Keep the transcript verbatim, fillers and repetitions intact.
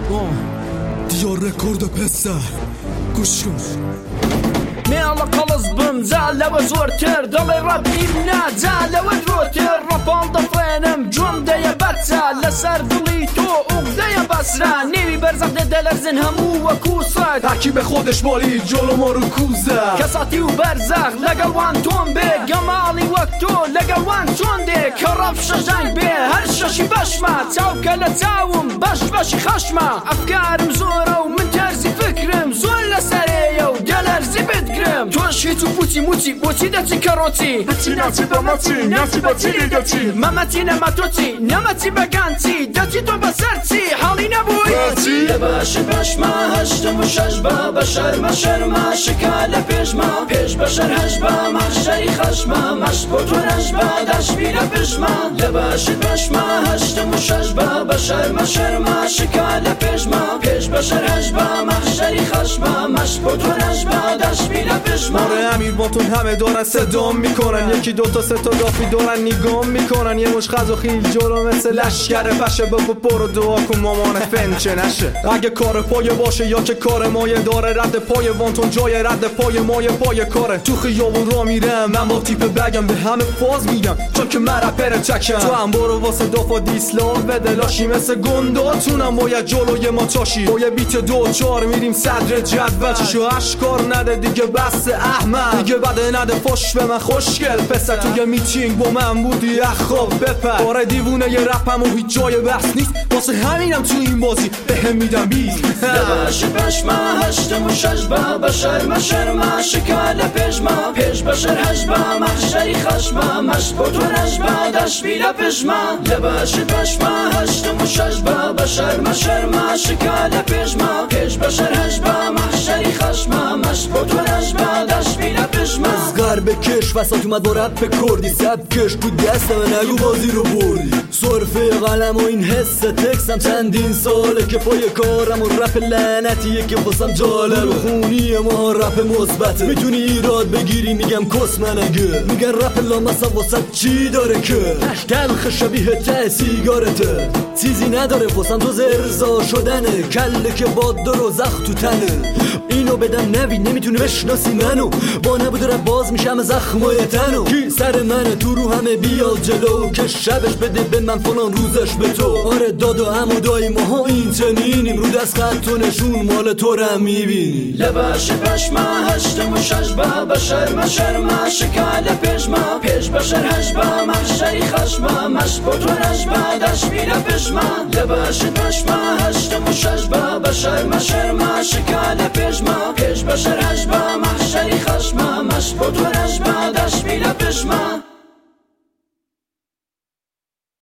دیار رکورد پسر گوش کن مێڵە قەڵز بم جا لەوە زۆرتر دڵی ڕەبیم نا جا لەوە درۆتر ڕەپاڵ دەفێنم جۆم دەیە بەرچە لەسەر دڵی تۆ ئوقدەیە بەسرا نێوی بەرزەق دەدەلەرزن هەموو وەکو سەد تاکی به خودش مالی جلو ما رو کوزه کەساتی و بەرزەق لەگەڵ وان تۆم بێ گەماڵی وەک تۆ لەگەڵ وان چۆن دێ کە ڕەف شەژەنگ بێ هەر شەشی بەشمە چاوکە لە چاوم بەش بەشی خەشمە ئەفکارم زۆرە و من تەرزی فکرم زۆر لەسەرەیە و دەلەرزی بتگرم تۆش هیچ و پوچی موچی بۆچی دەچی کەڕۆچی هەچی ناچی بەمەچی ناچی بەچی دەچی مەمەچی نەمە تۆچی نەمەچی بەگانچی دەچی تۆ بەسەرچی حاڵی نەبووی لە باشی بەشمە هەشتم و شەش بە بە شەرمە شەرمە شکا لە پێشمە پێش بەشەر هەش بە مەشەری خەشمە مەش بۆ تۆ نەش بە دەشبی لە پشمە لە باشی بەشمە هەشتم و شەش بە بە شەرمە شەرمە شکا لە پێشمە پێش بەشەر هەش بە مەشەری خەشمە مەش بۆ تۆ نەش بە دەشبی لە پشمە آره امیر باتون همه دارن صدام میکنن یکی دوتا سه تا دافی دارن نگام میکنن یه مش خز و خیل جلو مثل لشکر پشه بگو برو دعا کن مامان فنچه نشه اگه کار پای باشه یا که کار مایه داره رد پای وانتون جای رد پای مایه پای کاره تو خیابون را میرم من با تیپ بگم به همه فاز میگم چون که من رپر چکم تو هم برو واسه دافا دیسلاک بده لاشی مثل گنداتونم باید جلوی ما چاشی با یه بیت دو چار میریم صدر جدول چشو اشکار نده دیگه بس احمد دیگه بده نده فش به من خوشگل پسر توی میتینگ با من بودی اخواب بپر باره دیوونه یه رپم و هیچ جای بحث نیست واسه همینم تو این بازی بهم میدم بیست لباش بشمه هشتم و شش با بشرمه شرمه شکال پشمه پیش بشر هشبه محشری خشمه مشت بوتو نشبه دشبی لپشمه لباش بشمه هشتم و شش با بشرمه شرمه شکال پشمه پیش بشر هشبه محشری خشمه مشت بوتو نشبه دشبی لپشمه ازگار بکش وسط اومد با رپ کردی سب کش تو دست من نگو بازی رو بردی صرفه قلم و این حس تکسم چندین ساله که پای کارم و رپ لعنتیه که واسم جالب خونی ما رپ مثبته میتونی ایراد بگیری میگم کس منگه میگن رپ لامصب واسه چی داره که تلخ شبیه ته سیگارته چیزی نداره واسم تو زرزا شدنه کله که باد دار و زخ تو تنه اینو بدم نوی نمیتونه بشناسی منو با نبود رپ باز میشم زخمای تنو کی سر منه تو رو همه بیاد جلو که شبش بده به من فلان روزش به تو آره داد و عمو دایی ماها این چنینیم رو دست خط و نشون مال تو رم میبینی لباش بشمه هشتم و شش با بشرمه شرمه شکال پشمه پیش بشر هشبه محشری خشمه مشت بوتو نشبه دشبی لپشمه لباش بشمه هشتم و شش با بشرمه شرمه شکال پشمه پیش بشر هشبه محشری خشمه مشت بوتو نشبه دشبی لپشمه